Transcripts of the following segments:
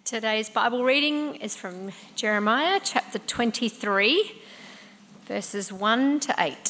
Today's Bible reading is from Jeremiah chapter 23, verses 1 to 8.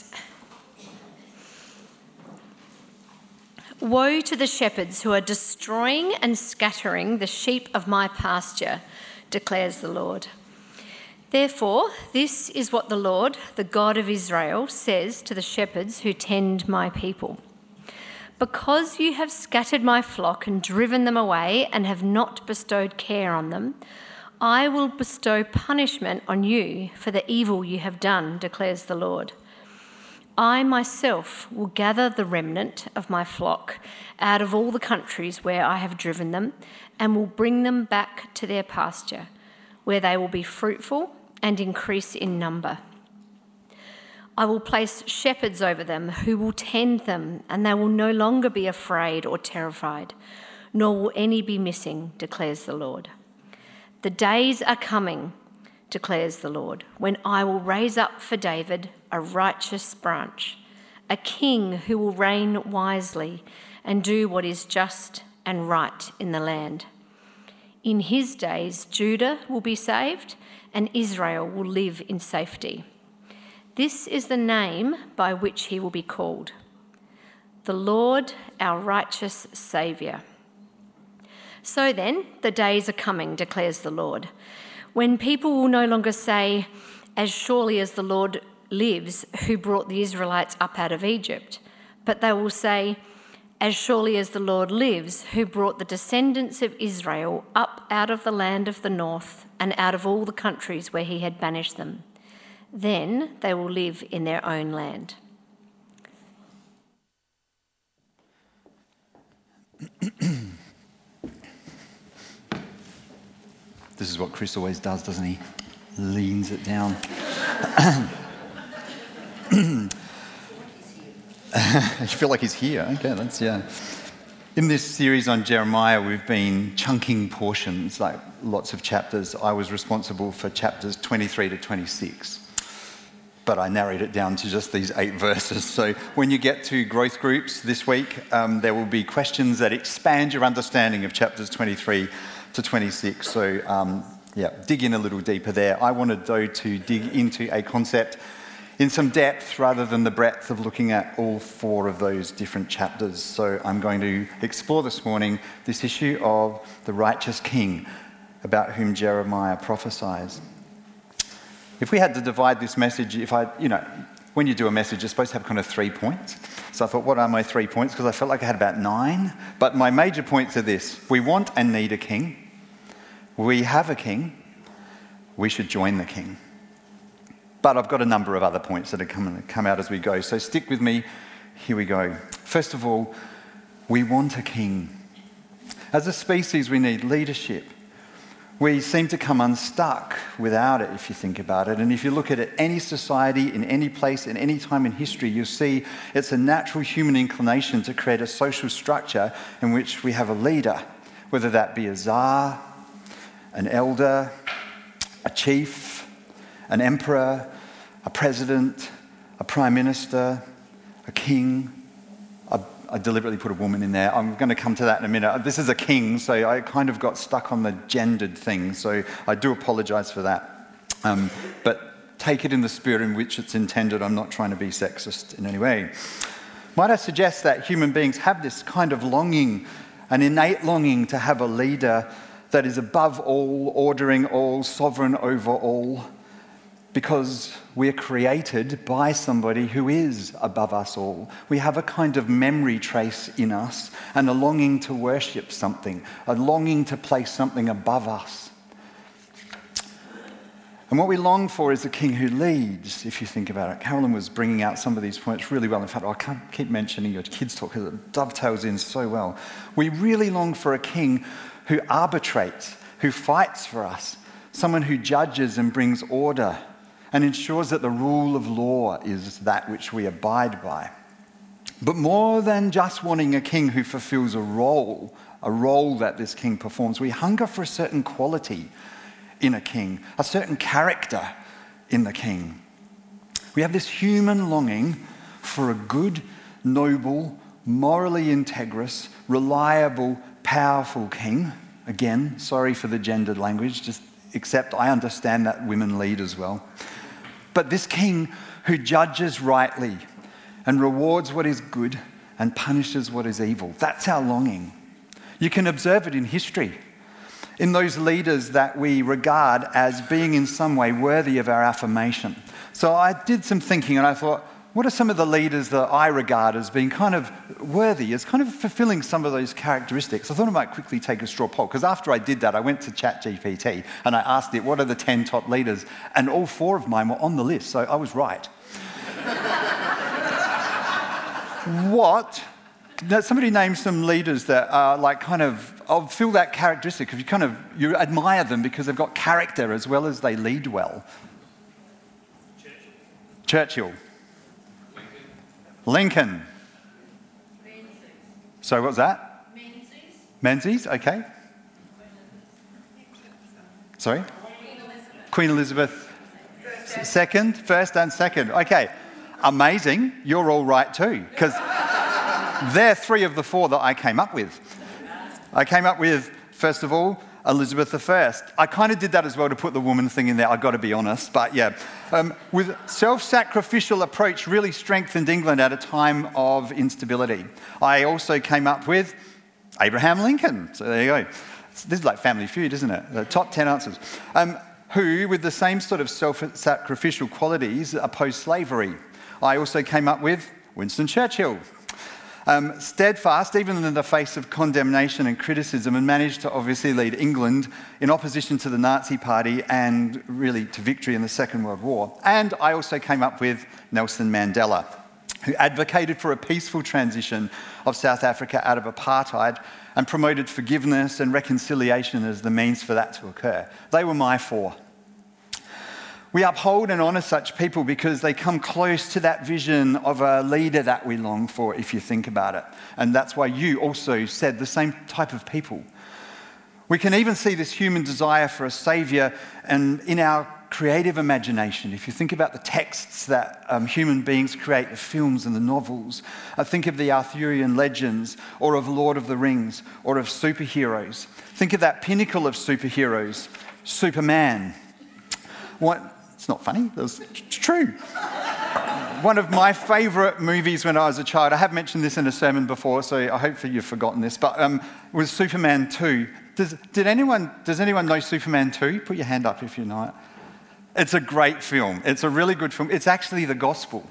Woe to the shepherds who are destroying and scattering the sheep of my pasture, declares the Lord. Therefore, this is what the Lord, the God of Israel, says to the shepherds who tend my people. Because you have scattered my flock and driven them away and have not bestowed care on them, I will bestow punishment on you for the evil you have done, declares the Lord. I myself will gather the remnant of my flock out of all the countries where I have driven them and will bring them back to their pasture, where they will be fruitful and increase in number. I will place shepherds over them who will tend them, and they will no longer be afraid or terrified, nor will any be missing, declares the Lord. The days are coming, declares the Lord, when I will raise up for David a righteous branch, a king who will reign wisely and do what is just and right in the land. In his days, Judah will be saved, and Israel will live in safety. This is the name by which he will be called, the Lord, our righteous Saviour. So then, the days are coming, declares the Lord, when people will no longer say, as surely as the Lord lives, who brought the Israelites up out of Egypt, but they will say, as surely as the Lord lives, who brought the descendants of Israel up out of the land of the north and out of all the countries where he had banished them. Then they will live in their own land. This is what Chris always does, doesn't he? Leans it down. You feel like he's here. Okay, that's, yeah. In this series on Jeremiah, we've been chunking portions, like lots of chapters. I was responsible for chapters 23 to 26. But I narrowed it down to just these 8 verses. So when you get to growth groups this week, there will be questions that expand your understanding of chapters 23 to 26. So dig in a little deeper there. I wanted, though, to dig into a concept in some depth rather than the breadth of looking at all 4 of those different chapters. So I'm going to explore this morning this issue of the righteous king about whom Jeremiah prophesies. If we had to divide this message, when you do a message, you're supposed to have kind of 3 points. So I thought, what are my 3 points? Because I felt like I had about 9. But my major points are this. We want and need a king. We have a king. We should join the king. But I've got a number of other points that are going to come out as we go. So stick with me. Here we go. First of all, we want a king. As a species, we need leadership. We seem to come unstuck without it, if you think about it. And if you look at it, any society, in any place, in any time in history, you'll see it's a natural human inclination to create a social structure in which we have a leader, whether that be a czar, an elder, a chief, an emperor, a president, a prime minister, a king. I deliberately put a woman in there. I'm going to come to that in a minute. This is a king, so I kind of got stuck on the gendered thing, so I do apologise for that. But take it in the spirit in which it's intended. I'm not trying to be sexist in any way. Might I suggest that human beings have this kind of longing, an innate longing to have a leader that is above all, ordering all, sovereign over all, because we're created by somebody who is above us all. We have a kind of memory trace in us and a longing to worship something, a longing to place something above us. And what we long for is a king who leads, if you think about it. Carolyn was bringing out some of these points really well. In fact, I can't keep mentioning your kids' talk because it dovetails in so well. We really long for a king who arbitrates, who fights for us, someone who judges and brings order, and ensures that the rule of law is that which we abide by. But more than just wanting a king who fulfills a role that this king performs, we hunger for a certain quality in a king, a certain character in the king. We have this human longing for a good, noble, morally integrous, reliable, powerful king Again, sorry for the gendered language, just accept I understand that women lead as well. But this king who judges rightly and rewards what is good and punishes what is evil, that's our longing. You can observe it in history, in those leaders that we regard as being in some way worthy of our affirmation. So I did some thinking and I thought, what are some of the leaders that I regard as being kind of worthy, as kind of fulfilling some of those characteristics? I thought I might quickly take a straw poll, because after I did that, I went to ChatGPT and I asked it, what are the 10 top leaders? And all 4 of mine were on the list, so I was right. Now, somebody name some leaders that are like kind of fill that characteristic. If you admire them because they've got character as well as they lead well. Churchill. Lincoln. Menzies. So what was that? Menzies. Menzies, okay. Sorry? Queen Elizabeth. Second, first and second. Okay, amazing. You're all right too, because they're 3 of the 4 that I came up with. I came up with, first of all, Elizabeth I. I kind of did that as well to put the woman thing in there, I've got to be honest, but yeah. With self-sacrificial approach really strengthened England at a time of instability. I also came up with Abraham Lincoln. So there you go. This is like Family Feud, isn't it? The top 10 answers. Who, with the same sort of self-sacrificial qualities, opposed slavery. I also came up with Winston Churchill. Steadfast, even in the face of condemnation and criticism, and managed to obviously lead England in opposition to the Nazi Party and really to victory in the Second World War. And I also came up with Nelson Mandela, who advocated for a peaceful transition of South Africa out of apartheid and promoted forgiveness and reconciliation as the means for that to occur. They were my 4. We uphold and honour such people because they come close to that vision of a leader that we long for, if you think about it. And that's why you also said the same type of people. We can even see this human desire for a saviour and in our creative imagination. If you think about the texts that human beings create, the films and the novels, think of the Arthurian legends or of Lord of the Rings or of superheroes. Think of that pinnacle of superheroes, Superman. It's not funny, it's true. One of my favourite movies when I was a child, I have mentioned this in a sermon before, so I hope that you've forgotten this, but was Superman 2. Does anyone know Superman 2? Put your hand up if you know it. It's a great film. It's a really good film. It's actually the gospel.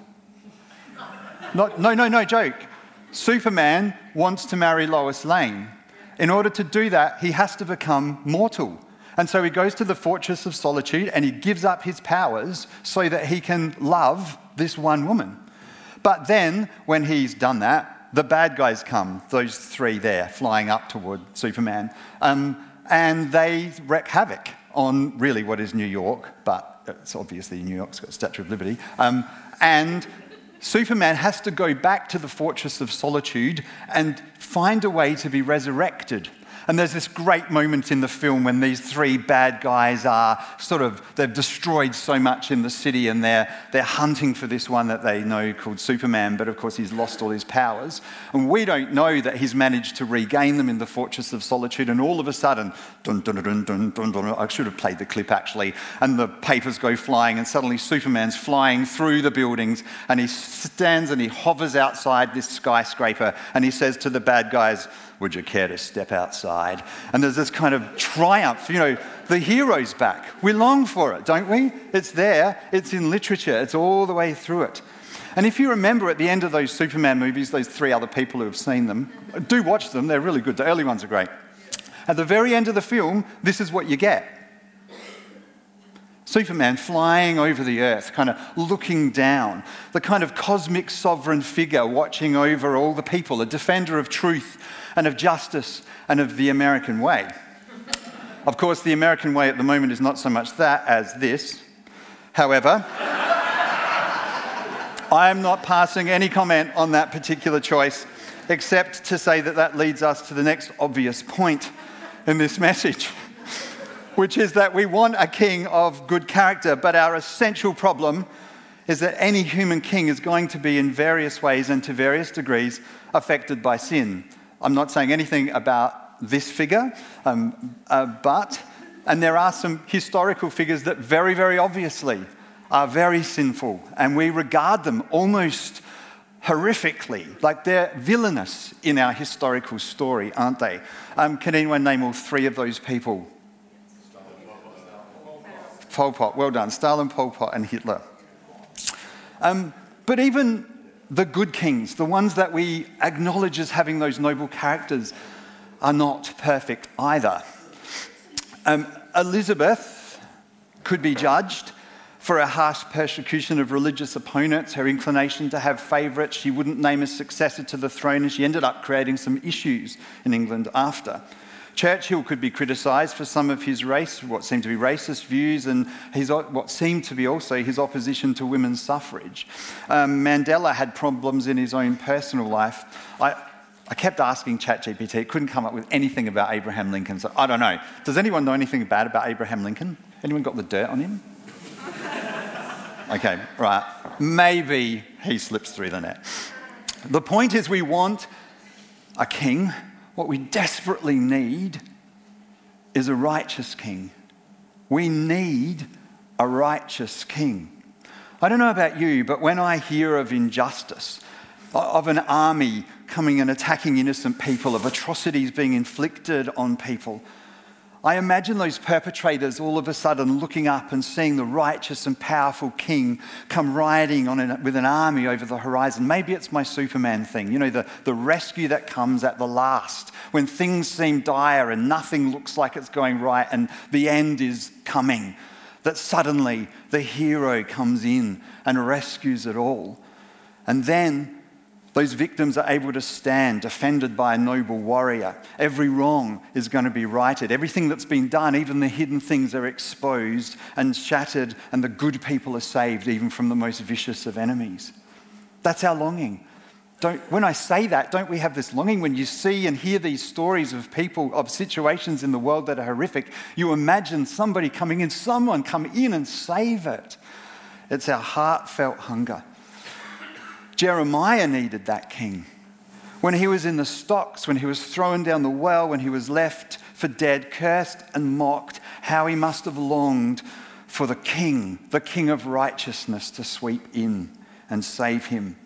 No joke. Superman wants to marry Lois Lane. In order to do that, he has to become mortal. And so he goes to the Fortress of Solitude and he gives up his powers so that he can love this one woman. But then, when he's done that, the bad guys come, those 3 there, flying up toward Superman. And they wreak havoc on really what is New York, but it's obviously New York's got a Statue of Liberty. And Superman has to go back to the Fortress of Solitude and find a way to be resurrected. And there's this great moment in the film when these 3 bad guys are they've destroyed so much in the city and they're hunting for this one that they know called Superman, but of course he's lost all his powers. And we don't know that he's managed to regain them in the Fortress of Solitude, and all of a sudden, dun, dun, dun, dun, dun, dun, I should have played the clip actually, and the papers go flying and suddenly Superman's flying through the buildings and he stands and he hovers outside this skyscraper and he says to the bad guys, "Would you care to step outside?" And there's this kind of triumph, the hero's back. We long for it, don't we? It's there, it's in literature, it's all the way through it. And if you remember at the end of those Superman movies, those 3 other people who have seen them, do watch them, they're really good, the early ones are great. At the very end of the film, this is what you get. Superman flying over the earth, kind of looking down, the kind of cosmic sovereign figure watching over all the people, a defender of truth and of justice and of the American way. Of course, the American way at the moment is not so much that as this. However, I am not passing any comment on that particular choice, except to say that that leads us to the next obvious point in this message, which is that we want a king of good character, but our essential problem is that any human king is going to be in various ways and to various degrees affected by sin. I'm not saying anything about this figure, and there are some historical figures that very, very obviously are very sinful, and we regard them almost horrifically, like they're villainous in our historical story, aren't they? Can anyone name all three of those people? Pol Pot, well done. Stalin, Pol Pot, and Hitler. But even the good kings, the ones that we acknowledge as having those noble characters, are not perfect either. Elizabeth could be judged for her harsh persecution of religious opponents, her inclination to have favourites. She wouldn't name a successor to the throne, and she ended up creating some issues in England after. Churchill could be criticised for some of his what seemed to be racist views, and what seemed to be also his opposition to women's suffrage. Mandela had problems in his own personal life. I kept asking ChatGPT, it couldn't come up with anything about Abraham Lincoln, so I don't know. Does anyone know anything bad about Abraham Lincoln? Anyone got the dirt on him? Okay, right. Maybe he slips through the net. The point is, we want a king. What we desperately need is a righteous king. We need a righteous king. I don't know about you, but when I hear of injustice, of an army coming and attacking innocent people, of atrocities being inflicted on people, I imagine those perpetrators all of a sudden looking up and seeing the righteous and powerful king come riding with an army over the horizon. Maybe it's my Superman thing, you know, the rescue that comes at the last, when things seem dire and nothing looks like it's going right and the end is coming, that suddenly the hero comes in and rescues it all. And then those victims are able to stand defended by a noble warrior. Every wrong is going to be righted. Everything that's been done, even the hidden things, are exposed and shattered, and the good people are saved even from the most vicious of enemies. That's our longing. When I say that, don't we have this longing? When you see and hear these stories of people, of situations in the world that are horrific, you imagine somebody coming in, someone come in and save it. It's our heartfelt hunger. Jeremiah needed that king. When he was in the stocks, when he was thrown down the well, when he was left for dead, cursed and mocked, how he must have longed for the king of righteousness, to sweep in and save him.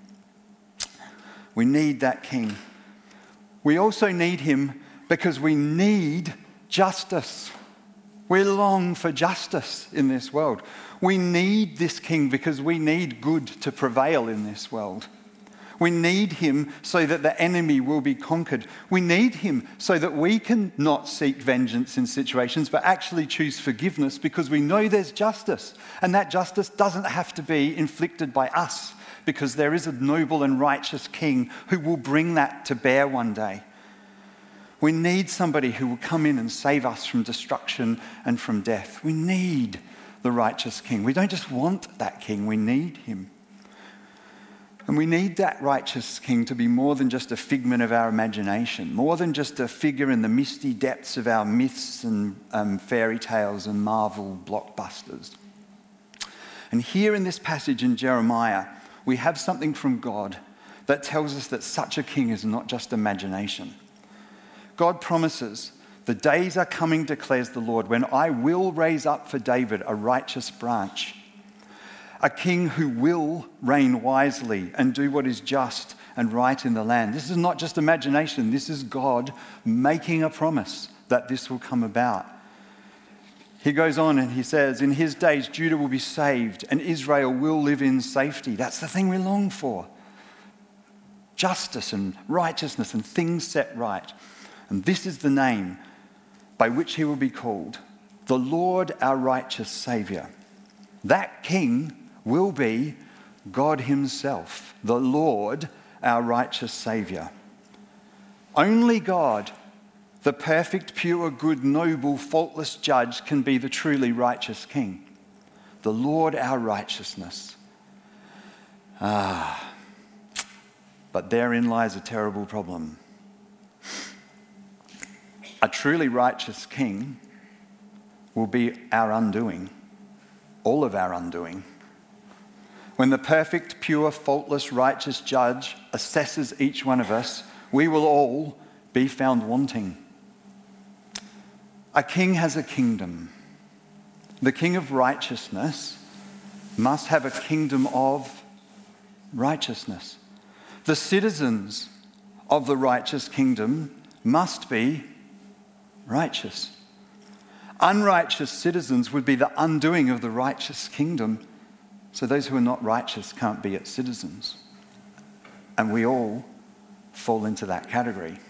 We need that king. We also need him because we need justice. We long for justice in this world. We need this king because we need good to prevail in this world. We need him so that the enemy will be conquered. We need him so that we can not seek vengeance in situations, but actually choose forgiveness, because we know there's justice. And that justice doesn't have to be inflicted by us, because there is a noble and righteous king who will bring that to bear one day. We need somebody who will come in and save us from destruction and from death. We need the righteous king. We don't just want that king, we need him. And we need that righteous king to be more than just a figment of our imagination, more than just a figure in the misty depths of our myths and fairy tales and Marvel blockbusters. And here in this passage in Jeremiah, we have something from God that tells us that such a king is not just imagination. God promises, "The days are coming, declares the Lord, when I will raise up for David a righteous branch, a king who will reign wisely and do what is just and right in the land." This is not just imagination. This is God making a promise that this will come about. He goes on and he says, "In his days, Judah will be saved and Israel will live in safety." That's the thing we long for. Justice and righteousness and things set right. And this is the name by which he will be called, the Lord our righteous Saviour. That king will be God himself, the Lord our righteous Saviour. Only God, the perfect, pure, good, noble, faultless judge, can be the truly righteous king. The Lord our righteousness. But therein lies a terrible problem. A truly righteous king will be our undoing, all of our undoing. When the perfect, pure, faultless, righteous judge assesses each one of us, we will all be found wanting. A king has a kingdom. The king of righteousness must have a kingdom of righteousness. The citizens of the righteous kingdom must be righteous. Unrighteous citizens would be the undoing of the righteous kingdom. So those who are not righteous can't be its citizens. And we all fall into that category.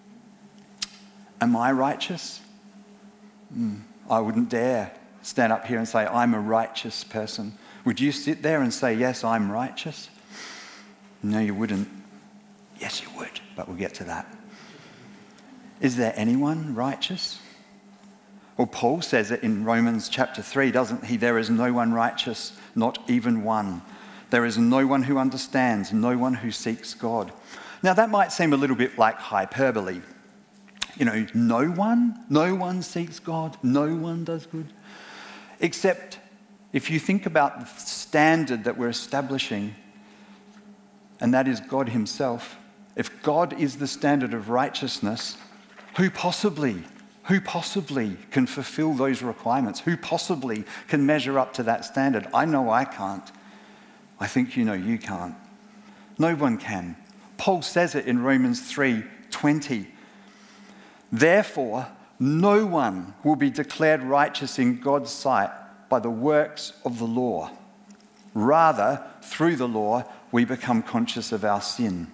Am I righteous? I wouldn't dare stand up here and say, I'm a righteous person. Would you sit there and say, yes, I'm righteous? No, you wouldn't. Yes, you would, but we'll get to that. Is there anyone righteous? Well, Paul says it in Romans chapter 3, doesn't he? There is no one righteous, not even one. There is no one who understands, no one who seeks God. Now, that might seem a little bit like hyperbole. No one seeks God, no one does good. Except if you think about the standard that we're establishing, and that is God himself. If God is the standard of righteousness, who possibly can fulfill those requirements? Who possibly can measure up to that standard? I know I can't. I think you can't. No one can. Paul says it in Romans 3:20. Therefore, no one will be declared righteous in God's sight by the works of the law. Rather, through the law, we become conscious of our sin.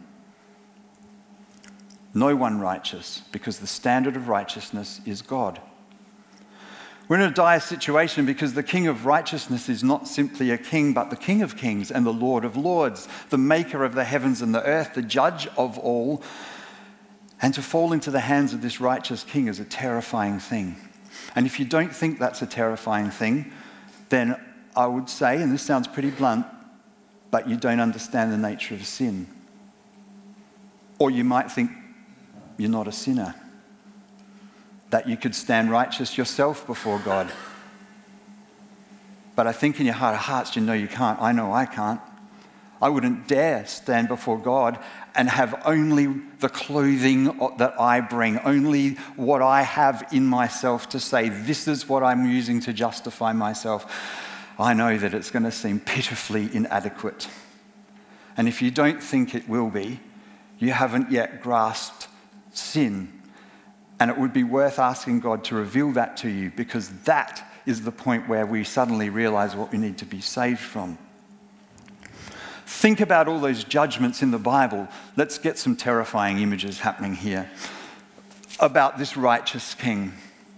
No one righteous, because the standard of righteousness is God. We're in a dire situation because the King of righteousness is not simply a king, but the King of kings and the Lord of lords, the maker of the heavens and the earth, the judge of all. And to fall into the hands of this righteous king is a terrifying thing. And if you don't think that's a terrifying thing, then I would say, and this sounds pretty blunt, but you don't understand the nature of sin. Or you might think you're not a sinner, that you could stand righteous yourself before God. But I think in your heart of hearts, you can't. I know I can't. I wouldn't dare stand before God and have only the clothing that I bring, only what I have in myself to say, this is what I'm using to justify myself. I know that it's going to seem pitifully inadequate. And if you don't think it will be, you haven't yet grasped sin. And it would be worth asking God to reveal that to you, because that is the point where we suddenly realize what we need to be saved from. Think about all those judgments in the Bible. Let's get some terrifying images happening here about this righteous king.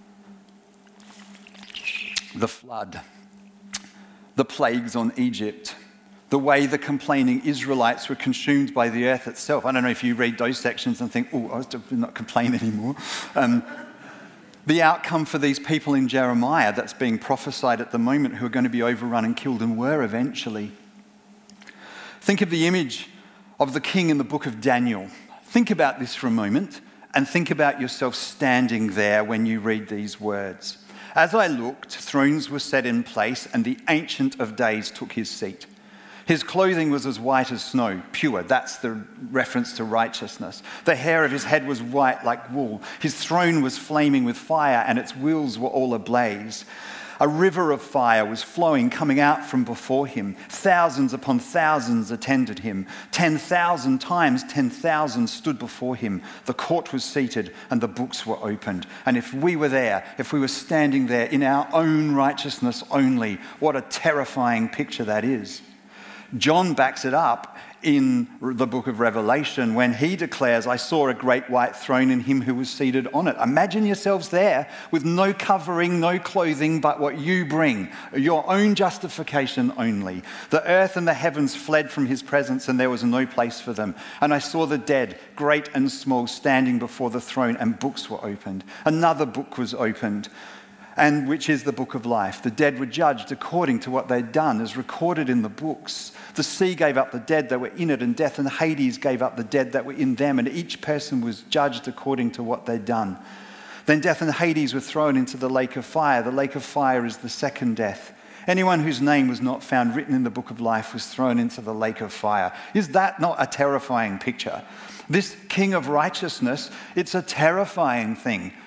The flood, the plagues on Egypt, the way the complaining Israelites were consumed by the earth itself. I don't know if you read those sections and think, I was not complain anymore. The outcome for these people in Jeremiah that's being prophesied at the moment, who are going to be overrun and killed, and were eventually. Think of the image of the king in the book of Daniel. Think about this for a moment and think about yourself standing there when you read these words. As I looked, thrones were set in place and the Ancient of Days took his seat. His clothing was as white as snow, pure. That's the reference to righteousness. The hair of his head was white like wool. His throne was flaming with fire and its wheels were all ablaze. A river of fire was flowing, coming out from before him. Thousands upon thousands attended him. 10,000 times 10,000 stood before him. The court was seated and the books were opened. And if we were there, if we were standing there in our own righteousness only, what a terrifying picture that is. John backs it up in the book of Revelation when he declares, I saw a great white throne and him who was seated on it. Imagine yourselves there with no covering, no clothing, but what you bring, your own justification only. The earth and the heavens fled from his presence and there was no place for them. And I saw the dead, great and small, standing before the throne, and books were opened. Another book was opened, and which is the book of life. The dead were judged according to what they'd done, as recorded in the books. The sea gave up the dead that were in it, and death and Hades gave up the dead that were in them, and each person was judged according to what they'd done. Then death and Hades were thrown into the lake of fire. The lake of fire is the second death. Anyone whose name was not found written in the book of life was thrown into the lake of fire. Is that not a terrifying picture? This king of righteousness, it's a terrifying thing.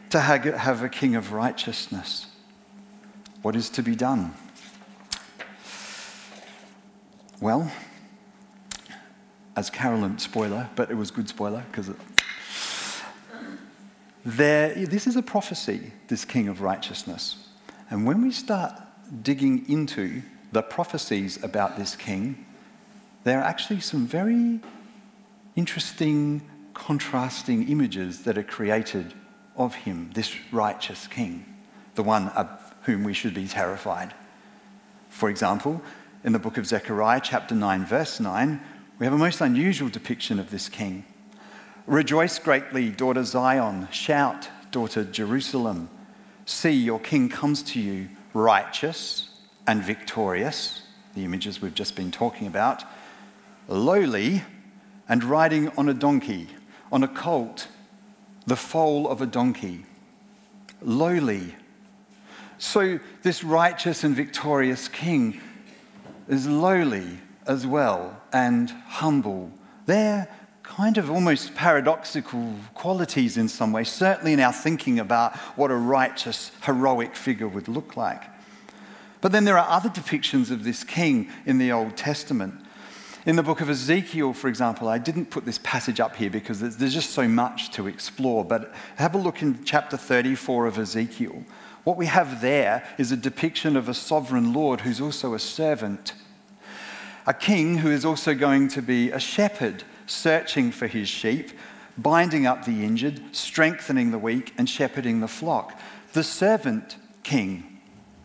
to have a king of righteousness. What is to be done? Well, as Carolyn, spoiler, but it was good spoiler because this is a prophecy, this king of righteousness. And when we start digging into the prophecies about this king, there are actually some very interesting, contrasting images that are created of him, this righteous king, the one of whom we should be terrified. For example, in the book of Zechariah, chapter 9, verse 9, we have a most unusual depiction of this king. Rejoice greatly, daughter Zion. Shout, daughter Jerusalem. See, your king comes to you, righteous and victorious, the images we've just been talking about, lowly and riding on a donkey, on a colt, the foal of a donkey. Lowly. So this righteous and victorious king is lowly as well and humble. They're kind of almost paradoxical qualities in some way, certainly in our thinking about what a righteous, heroic figure would look like. But then there are other depictions of this king in the Old Testament. In the book of Ezekiel, for example, I didn't put this passage up here because there's just so much to explore, but have a look in chapter 34 of Ezekiel. What we have there is a depiction of a sovereign Lord who's also a servant. A king who is also going to be a shepherd, searching for his sheep, binding up the injured, strengthening the weak, and shepherding the flock. The servant king.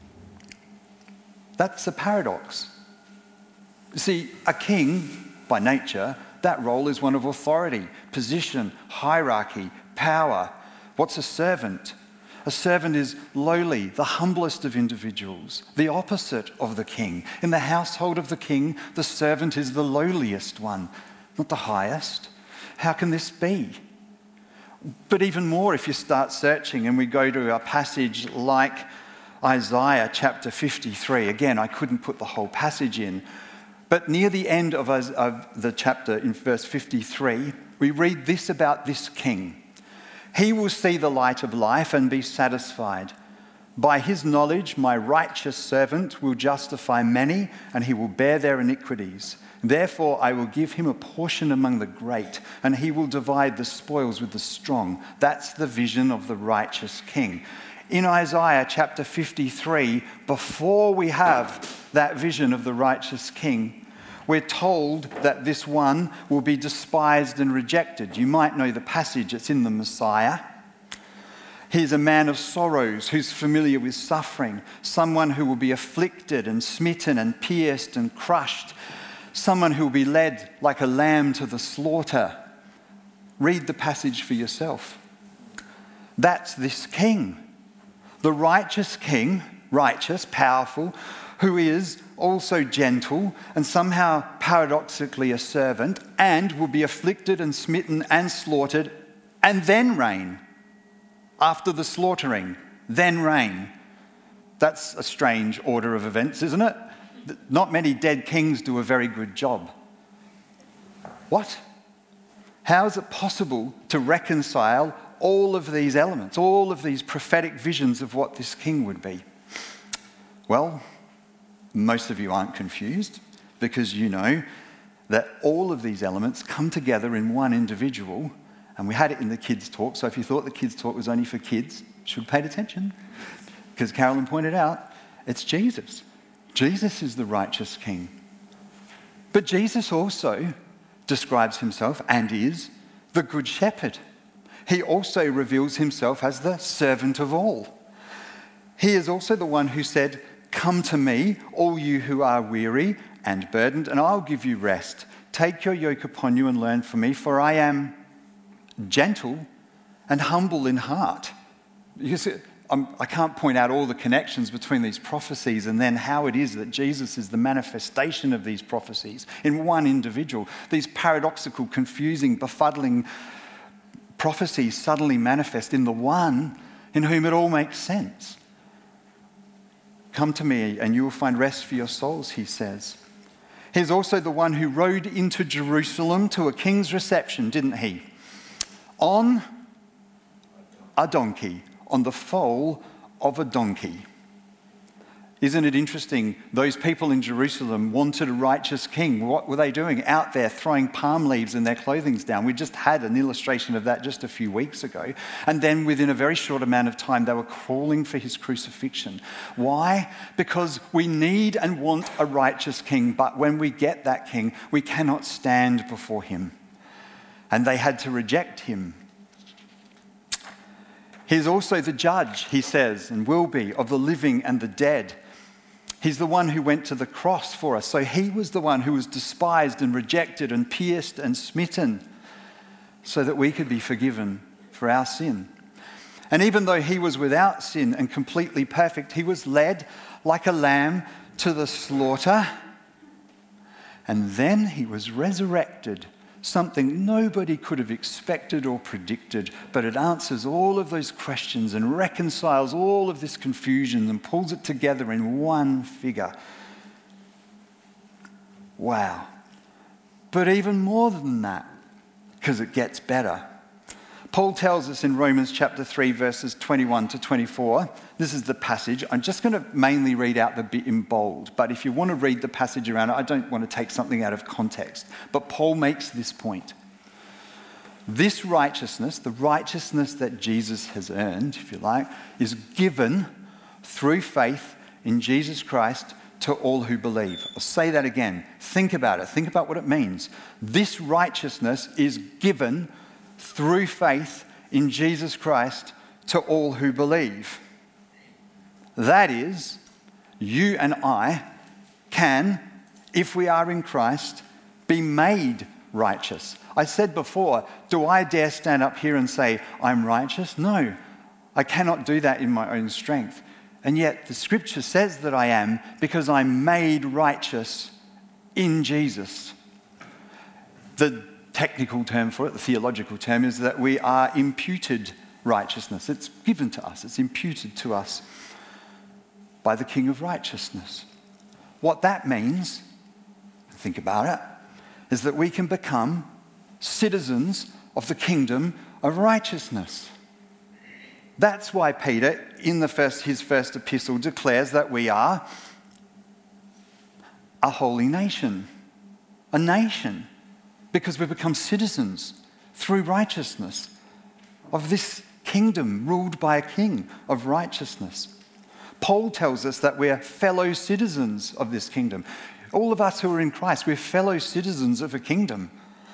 That's a paradox. See, a king, by nature, that role is one of authority, position, hierarchy, power. What's a servant? A servant is lowly, the humblest of individuals, the opposite of the king. In the household of the king, the servant is the lowliest one, not the highest. How can this be? But even more, if you start searching and we go to a passage like Isaiah chapter 53, again, I couldn't put the whole passage in, but near the end of the chapter in verse 53, we read this about this king. He will see the light of life and be satisfied. By his knowledge, my righteous servant will justify many, and he will bear their iniquities. Therefore, I will give him a portion among the great, and he will divide the spoils with the strong. That's the vision of the righteous king. In Isaiah chapter 53, before we have that vision of the righteous king, we're told that this one will be despised and rejected. You might know the passage, it's in the Messiah. He's a man of sorrows who's familiar with suffering, someone who will be afflicted and smitten and pierced and crushed, someone who will be led like a lamb to the slaughter. Read the passage for yourself. That's this king. The righteous king, righteous, powerful, who is also gentle and somehow paradoxically a servant, and will be afflicted and smitten and slaughtered and then reign. After the slaughtering, then reign. That's a strange order of events, isn't it? Not many dead kings do a very good job. What? How is it possible to reconcile all of these elements, all of these prophetic visions of what this king would be? Well, most of you aren't confused because you know that all of these elements come together in one individual, and we had it in the kids' talk, so if you thought the kids' talk was only for kids, you should have paid attention because Carolyn pointed out it's Jesus. Jesus is the righteous king. But Jesus also describes himself and is the good shepherd. He also reveals himself as the servant of all. He is also the one who said, "Come to me, all you who are weary and burdened, and I'll give you rest. Take your yoke upon you and learn from me, for I am gentle and humble in heart." You see, I can't point out all the connections between these prophecies and then how it is that Jesus is the manifestation of these prophecies in one individual. These paradoxical, confusing, befuddling prophecies suddenly manifest in the one in whom it all makes sense. "Come to me and you will find rest for your souls," he says. He's also the one who rode into Jerusalem to a king's reception, didn't he? On a donkey, on the foal of a donkey. Isn't it interesting? Those people in Jerusalem wanted a righteous king. What were they doing? Out there throwing palm leaves and their clothing down. We just had an illustration of that just a few weeks ago. And then within a very short amount of time, they were calling for his crucifixion. Why? Because we need and want a righteous king, but when we get that king, we cannot stand before him. And they had to reject him. He's also the judge, he says, and will be, of the living and the dead. He's the one who went to the cross for us. So he was the one who was despised and rejected and pierced and smitten so that we could be forgiven for our sin. And even though he was without sin and completely perfect, he was led like a lamb to the slaughter. And then he was resurrected, something nobody could have expected or predicted, but it answers all of those questions and reconciles all of this confusion and pulls it together in one figure. Wow. But even more than that, because it gets better. Paul tells us in Romans chapter 3, verses 21 to 24, this is the passage. I'm just going to mainly read out the bit in bold, but if you want to read the passage around it, I don't want to take something out of context. But Paul makes this point. This righteousness, the righteousness that Jesus has earned, if you like, is given through faith in Jesus Christ to all who believe. I'll say that again. Think about it. Think about what it means. This righteousness is given through faith in Jesus Christ to all who believe. That is, you and I can, if we are in Christ, be made righteous. I said before, do I dare stand up here and say, I'm righteous? No, I cannot do that in my own strength. And yet the scripture says that I am because I'm made righteous in Jesus. The technical term for it, the theological term, is that we are imputed righteousness. It's given to us. It's imputed to us by the King of righteousness. What that means, think about it, is that we can become citizens of the kingdom of righteousness. That's why Peter, in his first epistle, declares that we are a holy nation, a nation, because we become citizens through righteousness of this kingdom ruled by a king of righteousness. Paul tells us that we're fellow citizens of this kingdom. All of us who are in Christ, we're fellow citizens of a kingdom.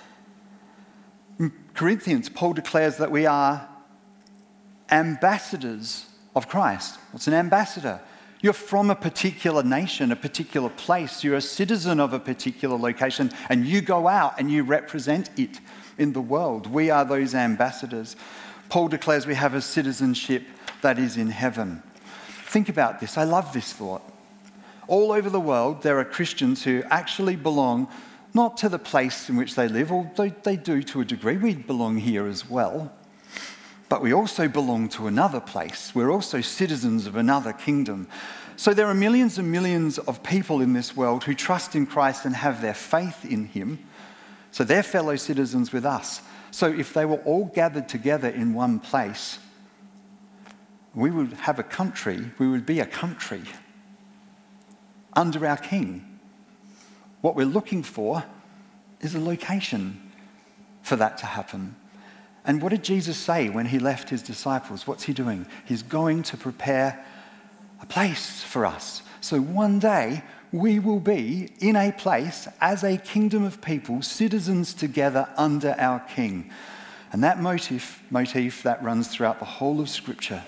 In Corinthians, Paul declares that we are ambassadors of Christ. What's an ambassador? You're from a particular nation, a particular place. You're a citizen of a particular location, and you go out and you represent it in the world. We are those ambassadors. Paul declares we have a citizenship that is in heaven. Think about this. I love this thought. All over the world, there are Christians who actually belong not to the place in which they live, although they do to a degree. We belong here as well. But we also belong to another place. We're also citizens of another kingdom. So there are millions and millions of people in this world who trust in Christ and have their faith in him. So they're fellow citizens with us. So if they were all gathered together in one place, we would have a country, we would be a country under our king. What we're looking for is a location for that to happen. And what did Jesus say when he left his disciples? What's he doing? He's going to prepare a place for us. So one day we will be in a place as a kingdom of people, citizens together under our King. And that motif that runs throughout the whole of Scripture.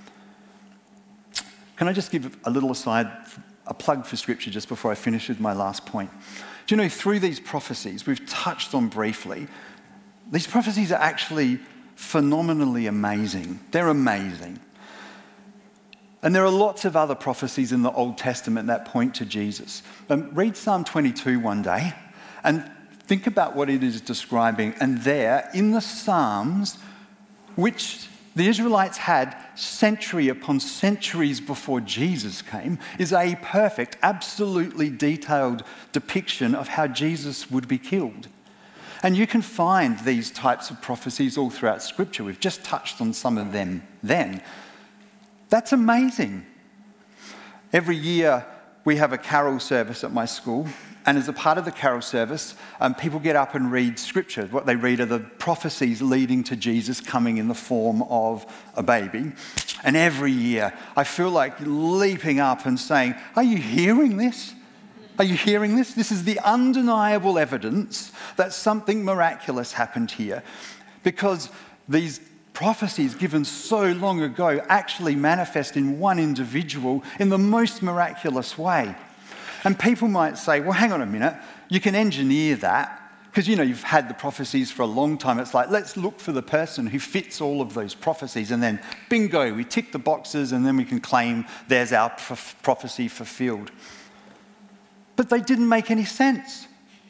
Can I just give a little aside, a plug for Scripture just before I finish with my last point? Do you know, through these prophecies we've touched on briefly, these prophecies are actually phenomenally amazing. They're amazing. And there are lots of other prophecies in the Old Testament that point to Jesus. Read Psalm 22 one day and think about what it is describing. And there, in the Psalms, which the Israelites had century upon centuries before Jesus came, is a perfect, absolutely detailed depiction of how Jesus would be killed. And you can find these types of prophecies all throughout Scripture. We've just touched on some of them then. That's amazing. Every year we have a carol service at my school, and as a part of the carol service, people get up and read scripture. What they read are the prophecies leading to Jesus coming in the form of a baby. And every year I feel like leaping up and saying, are you hearing this? Are you hearing this? This is the undeniable evidence that something miraculous happened here, because these prophecies given so long ago actually manifest in one individual in the most miraculous way. And people might say, well, hang on a minute, you can engineer that, because you've had the prophecies for a long time. It's like, let's look for the person who fits all of those prophecies, and then bingo, we tick the boxes, and then we can claim there's our prophecy fulfilled. But they didn't make any sense.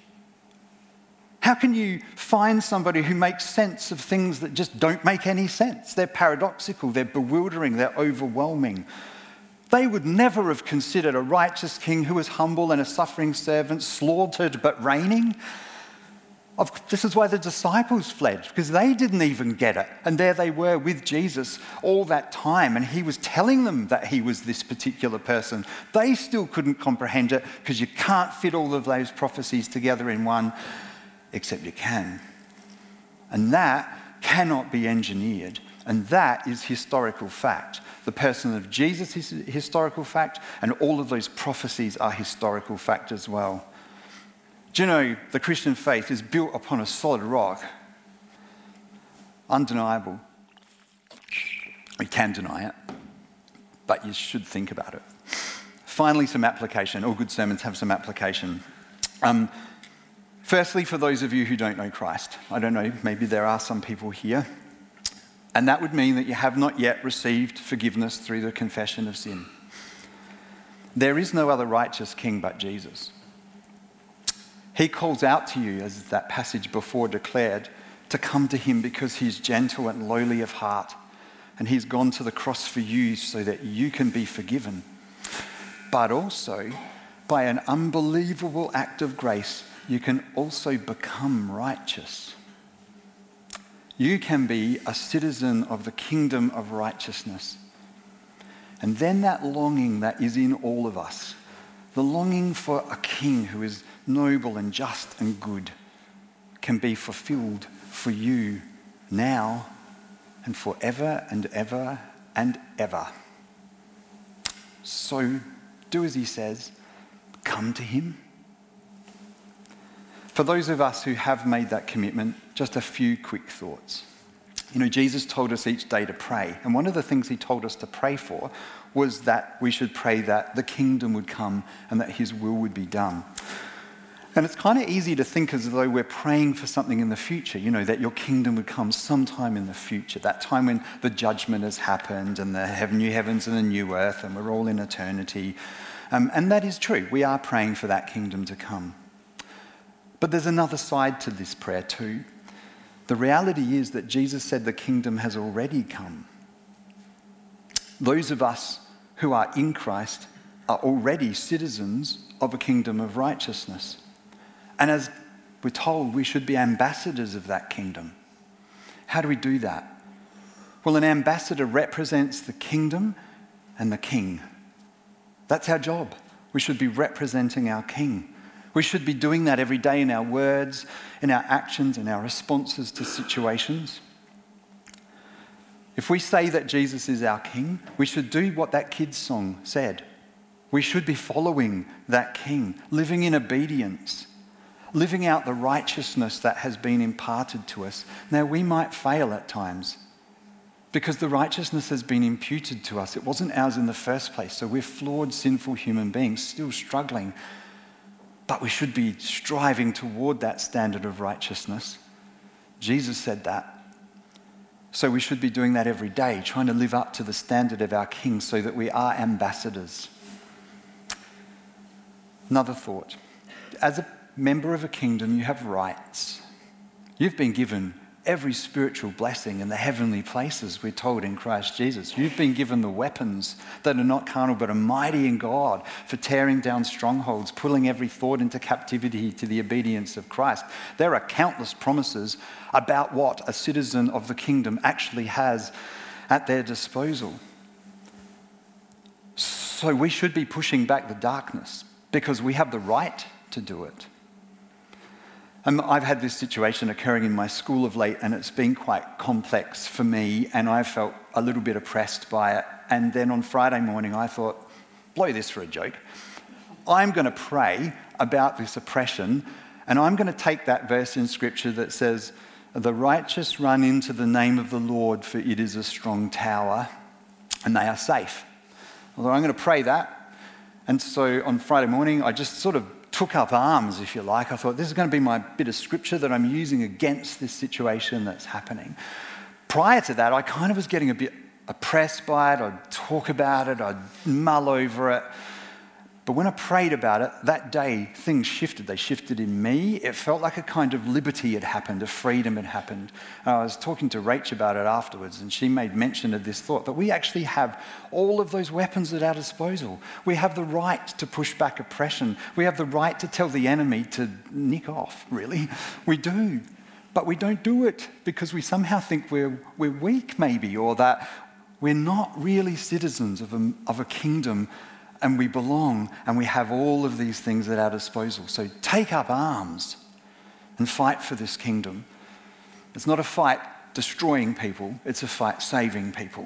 How can you find somebody who makes sense of things that just don't make any sense? They're paradoxical, they're bewildering, they're overwhelming. They would never have considered a righteous king who was humble and a suffering servant, slaughtered but reigning. This is why the disciples fled, because they didn't even get it. And there they were with Jesus all that time, and he was telling them that he was this particular person. They still couldn't comprehend it, because you can't fit all of those prophecies together in one, except you can. And that cannot be engineered. And that is historical fact. The person of Jesus is historical fact, and all of those prophecies are historical fact as well. Do you know the Christian faith is built upon a solid rock? Undeniable. We can deny it, but you should think about it. Finally, some application. All good sermons have some application. Firstly, for those of you who don't know Christ, I don't know, maybe there are some people here, and that would mean that you have not yet received forgiveness through the confession of sin. There is no other righteous king but Jesus. He calls out to you, as that passage before declared, to come to him because he's gentle and lowly of heart, and he's gone to the cross for you so that you can be forgiven. But also, by an unbelievable act of grace, you can also become righteous. You can be a citizen of the kingdom of righteousness. And then that longing that is in all of us, the longing for a king who is noble and just and good, can be fulfilled for you now and forever and ever and ever. So do as he says, come to him. For those of us who have made that commitment, just a few quick thoughts. Jesus told us each day to pray, and one of the things he told us to pray for was that we should pray that the kingdom would come and that his will would be done. And it's kind of easy to think as though we're praying for something in the future, that your kingdom would come sometime in the future, that time when the judgment has happened and the new heavens and the new earth and we're all in eternity. And that is true. We are praying for that kingdom to come. But there's another side to this prayer too. The reality is that Jesus said the kingdom has already come. Those of us who are in Christ are already citizens of a kingdom of righteousness. And as we're told, we should be ambassadors of that kingdom. How do we do that? Well, an ambassador represents the kingdom and the king. That's our job. We should be representing our king. We should be doing that every day in our words, in our actions, in our responses to situations. If we say that Jesus is our king, we should do what that kid's song said. We should be following that king, living in obedience, living out the righteousness that has been imparted to us. Now, we might fail at times because the righteousness has been imputed to us. It wasn't ours in the first place. So we're flawed, sinful human beings, still struggling. But we should be striving toward that standard of righteousness. Jesus said that. So we should be doing that every day, trying to live up to the standard of our King so that we are ambassadors. Another thought. As a member of a kingdom, you have rights. You've been given every spiritual blessing in the heavenly places, we're told in Christ Jesus. You've been given the weapons that are not carnal but are mighty in God for tearing down strongholds, pulling every thought into captivity to the obedience of Christ. There are countless promises about what a citizen of the kingdom actually has at their disposal. So we should be pushing back the darkness because we have the right to do it. I've had this situation occurring in my school of late, and it's been quite complex for me, and I felt a little bit oppressed by it. And then on Friday morning, I thought, blow this for a joke. I'm going to pray about this oppression, and I'm going to take that verse in Scripture that says, the righteous run into the name of the Lord, for it is a strong tower, and they are safe. Although I'm going to pray that. And so on Friday morning, I just sort of took up arms, if you like. I thought, this is going to be my bit of Scripture that I'm using against this situation that's happening. Prior to that, I kind of was getting a bit oppressed by it. I'd talk about it. I'd mull over it. But when I prayed about it, that day, things shifted. They shifted in me. It felt like a kind of liberty had happened, a freedom had happened. And I was talking to Rach about it afterwards, and she made mention of this thought that we actually have all of those weapons at our disposal. We have the right to push back oppression. We have the right to tell the enemy to nick off, really. We do. But we don't do it because we somehow think we're weak, maybe, or that we're not really citizens of a kingdom, and we belong, and we have all of these things at our disposal. So take up arms and fight for this kingdom. It's not a fight destroying people, it's a fight saving people.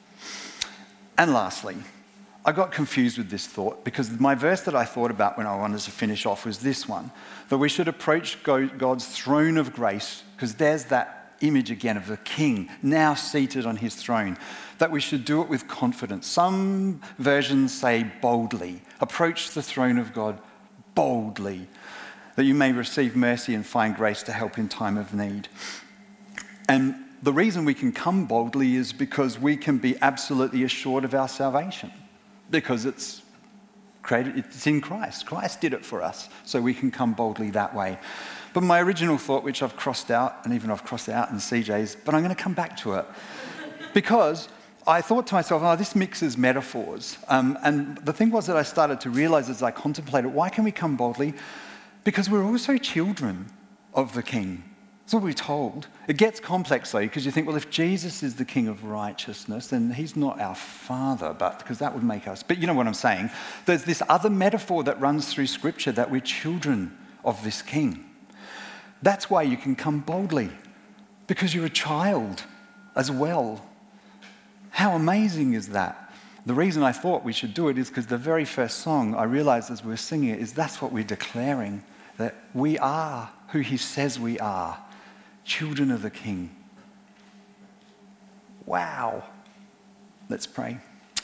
And lastly, I got confused with this thought because my verse that I thought about when I wanted to finish off was this one, that we should approach God's throne of grace, because there's that image again of the king now seated on his throne, that we should do it with confidence. Some versions say boldly. Approach the throne of God boldly, that you may receive mercy and find grace to help in time of need. And the reason we can come boldly is because we can be absolutely assured of our salvation, because it's in Christ. Christ did it for us, so we can come boldly that way. But my original thought, which I've crossed out, and even I've crossed out in CJ's, but I'm going to come back to it. Because I thought to myself, this mixes metaphors. And the thing was that I started to realize as I contemplated, why can we come boldly? Because we're also children of the King. That's what we're told. It gets complex though, because you think, well, if Jesus is the King of righteousness, then he's not our Father, because that would make us. But you know what I'm saying? There's this other metaphor that runs through Scripture, that we're children of this King. That's why you can come boldly, because you're a child as well. How amazing is that? The reason I thought we should do it is because the very first song I realized as we were singing it is that's what we're declaring, that we are who he says we are, children of the King. Wow. Let's pray.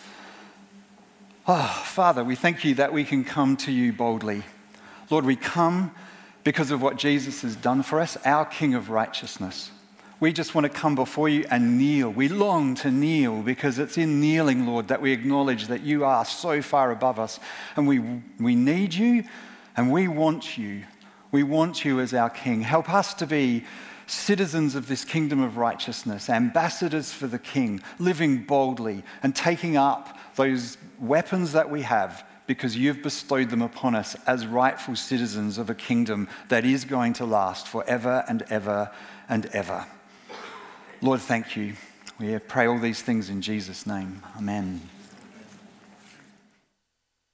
Father, we thank you that we can come to you boldly. Lord, we come because of what Jesus has done for us, our King of righteousness. We just want to come before you and kneel. We long to kneel because it's in kneeling, Lord, that we acknowledge that you are so far above us, and we need you and we want you. We want you as our King. Help us to be citizens of this kingdom of righteousness, ambassadors for the King, living boldly and taking up those weapons that we have, because you've bestowed them upon us as rightful citizens of a kingdom that is going to last forever and ever and ever. Lord, thank you. We pray all these things in Jesus' name. Amen.